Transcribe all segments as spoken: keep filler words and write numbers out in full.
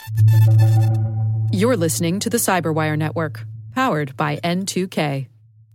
You're listening to the Cyberwire Network, powered by N two K.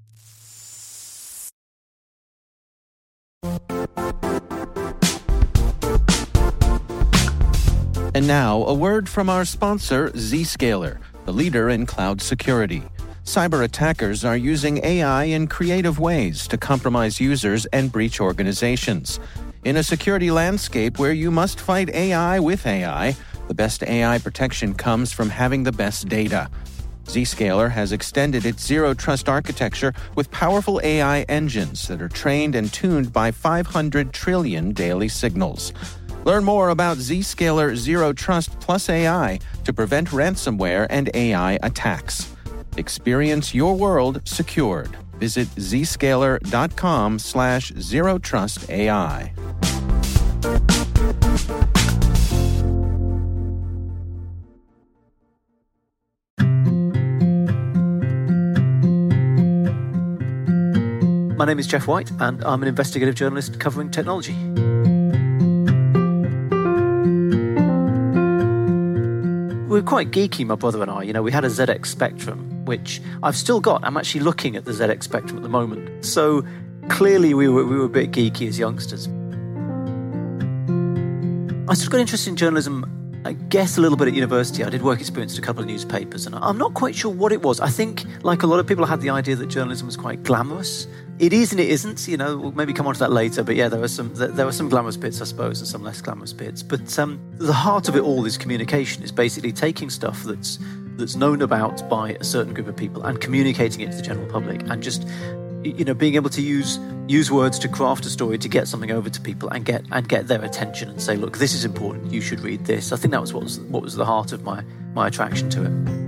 And now, a word from our sponsor, Zscaler, the leader in cloud security. Cyber attackers are using A I in creative ways to compromise users and breach organizations. In a security landscape where you must fight A I with A I, the best A I protection comes from having the best data. Zscaler has extended its zero-trust architecture with powerful A I engines that are trained and tuned by five hundred trillion daily signals. Learn more about Zscaler Zero Trust Plus A I to prevent ransomware and A I attacks. Experience your world secured. Visit zscaler.com slash zero trust AI. My name is Jeff White, and I'm an investigative journalist covering technology. We're quite geeky, my brother and I. You know, we had a Z X Spectrum, which I've still got. I'm actually looking at the Z X Spectrum at the moment. So clearly we were, we were a bit geeky as youngsters. I sort of got interested in journalism, I guess, a little bit at university. I did work experience at a couple of newspapers, and I'm not quite sure what it was. I think, like a lot of people, I had the idea that journalism was quite glamorous. It is and it isn't, you know, we'll maybe come on to that later, but yeah, there were some there were some glamorous bits, I suppose, and some less glamorous bits. But um, the heart of it all is communication, is basically taking stuff that's that's known about by a certain group of people and communicating it to the general public, and just, you know, being able to use use words to craft a story to get something over to people and get and get their attention and say, look, this is important, you should read this. I think that was what was what was the heart of my my attraction to it.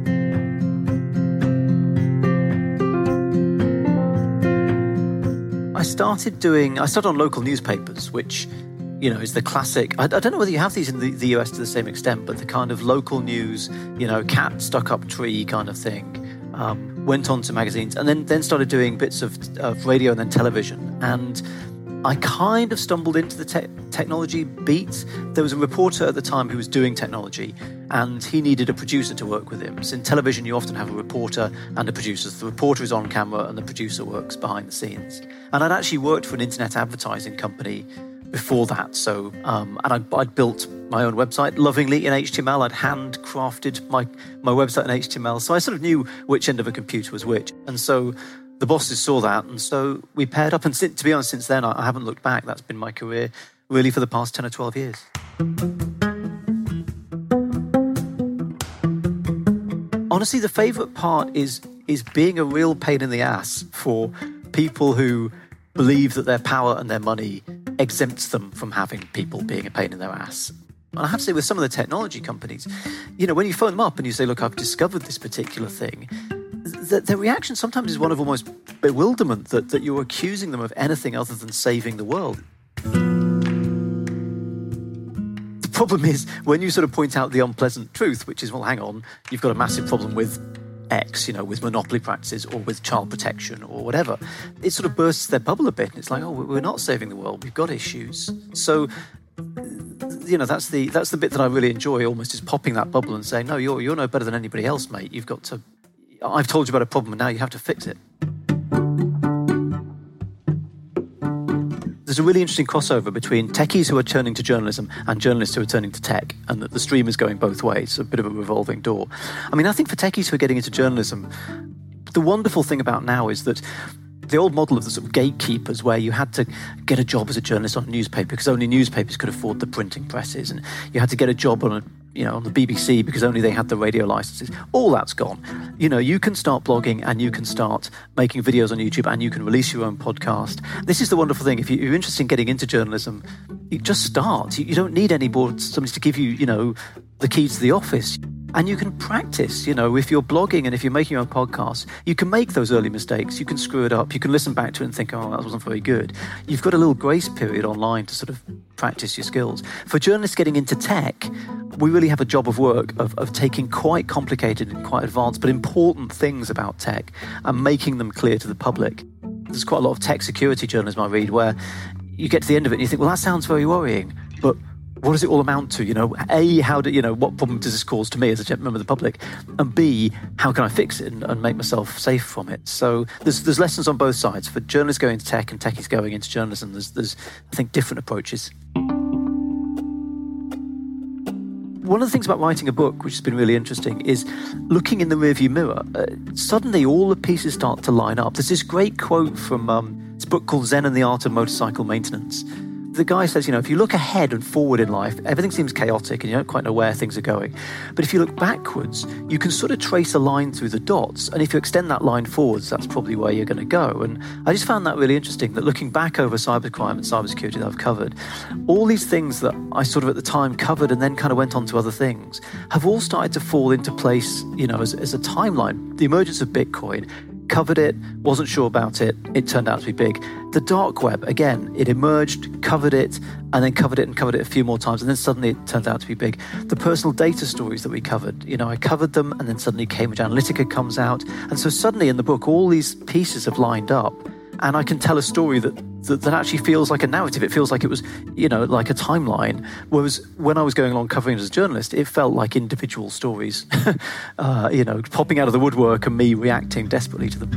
I started doing, I started on local newspapers, which, you know, is the classic, I, I don't know whether you have these in the, the U S to the same extent, but the kind of local news, you know, cat stuck up tree kind of thing. Um, went on to magazines and then, then started doing bits of, of radio and then television. And I kind of stumbled into the te- technology beat. There was a reporter at the time who was doing technology, and he needed a producer to work with him. So in television, you often have a reporter and a producer. So the reporter is on camera and the producer works behind the scenes. And I'd actually worked for an internet advertising company before that. So, um, and I'd, I'd built my own website lovingly in H T M L. I'd handcrafted my, my website in H T M L. So I sort of knew which end of a computer was which. And so the bosses saw that, and so we paired up. And to be honest, since then, I haven't looked back. That's been my career really for the past ten or twelve years. Honestly, the favourite part is is being a real pain in the ass for people who believe that their power and their money exempts them from having people being a pain in their ass. And I have to say, with some of the technology companies, you know, when you phone them up and you say, look, I've discovered this particular thing, the, the reaction sometimes is one of almost bewilderment that, that you're accusing them of anything other than saving the world. The problem is when you sort of point out the unpleasant truth, which is, well, hang on, you've got a massive problem with X, you know, with monopoly practices or with child protection or whatever, it sort of bursts their bubble a bit. And it's like, oh, we're not saving the world. We've got issues. So, you know, that's the that's the bit that I really enjoy, almost, is popping that bubble and saying, no, you're you're no better than anybody else, mate. You've got to, I've told you about a problem and now you have to fix it. There's a really interesting crossover between techies who are turning to journalism and journalists who are turning to tech, and that the stream is going both ways, a bit of a revolving door. I mean, I think for techies who are getting into journalism, the wonderful thing about now is that the old model of the sort of gatekeepers, where you had to get a job as a journalist on a newspaper because only newspapers could afford the printing presses, and you had to get a job on a you know, on the B B C because only they had the radio licenses. All that's gone. You know, you can start blogging and you can start making videos on YouTube and you can release your own podcast. This is the wonderful thing. If you're interested in getting into journalism, you just start. You don't need any more somebody to give you, you know, the keys to the office. And you can practice, you know, if you're blogging and if you're making your own podcasts, you can make those early mistakes. You can screw it up. You can listen back to it and think, oh, that wasn't very good. You've got a little grace period online to sort of practice your skills. For journalists getting into tech, we really have a job of work of, of taking quite complicated and quite advanced but important things about tech and making them clear to the public. There's quite a lot of tech security journalism I read where you get to the end of it and you think, well, that sounds very worrying, but what does it all amount to? You know, A, how do you know what problem does this cause to me as a member of the public, and B, how can I fix it and, and make myself safe from it? So there's there's lessons on both sides for journalists going into tech and techies going into journalism. There's there's I think different approaches. One of the things about writing a book, which has been really interesting, is looking in the rearview mirror. Uh, suddenly, all the pieces start to line up. There's this great quote from um, this book called Zen and the Art of Motorcycle Maintenance. The guy says, you know, if you look ahead and forward in life, everything seems chaotic and you don't quite know where things are going. But if you look backwards, you can sort of trace a line through the dots. And if you extend that line forwards, that's probably where you're going to go. And I just found that really interesting, that looking back over cybercrime and cybersecurity that I've covered, all these things that I sort of at the time covered and then kind of went on to other things have all started to fall into place, you know, as, as a timeline. The emergence of Bitcoin, covered it, wasn't sure about it, it turned out to be big. The dark web, again, it emerged, covered it, and then covered it and covered it a few more times, and then suddenly it turned out to be big. The personal data stories that we covered, you know, I covered them, and then suddenly Cambridge Analytica comes out, and so suddenly in the book, all these pieces have lined up, and I can tell a story that, that that actually feels like a narrative. It feels like it was, you know, like a timeline. Whereas when I was going along covering it as a journalist, it felt like individual stories, uh, you know, popping out of the woodwork and me reacting desperately to them.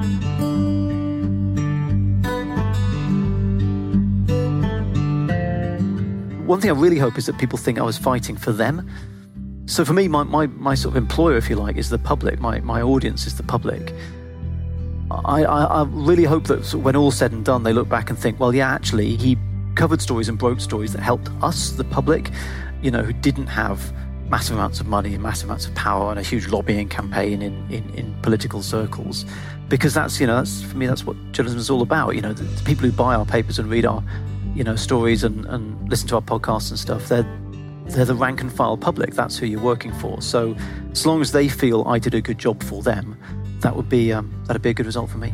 One thing I really hope is that people think I was fighting for them. So for me, my, my, my sort of employer, if you like, is the public. My, my audience is the public. I, I, I really hope that when all's said and done, they look back and think, well, yeah, actually, he covered stories and broke stories that helped us, the public, you know, who didn't have massive amounts of money and massive amounts of power and a huge lobbying campaign in, in, in political circles. Because that's, you know, that's, for me, that's what journalism is all about. You know, the, the people who buy our papers and read our, you know, stories and, and listen to our podcasts and stuff, they're they're the rank and file public. That's who you're working for. So as long as they feel I did a good job for them, that would be um, that'd be a good result for me.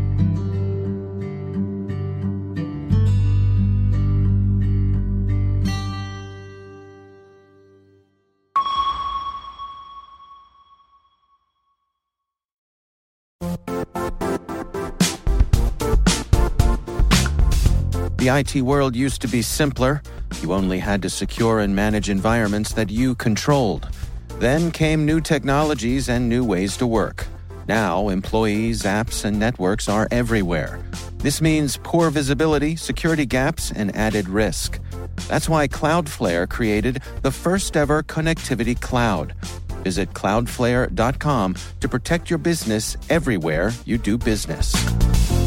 The I T world used to be simpler. You only had to secure and manage environments that you controlled. Then came new technologies and new ways to work. Now, employees, apps, and networks are everywhere. This means poor visibility, security gaps, and added risk. That's why Cloudflare created the first-ever connectivity cloud. Visit cloudflare dot com to protect your business everywhere you do business.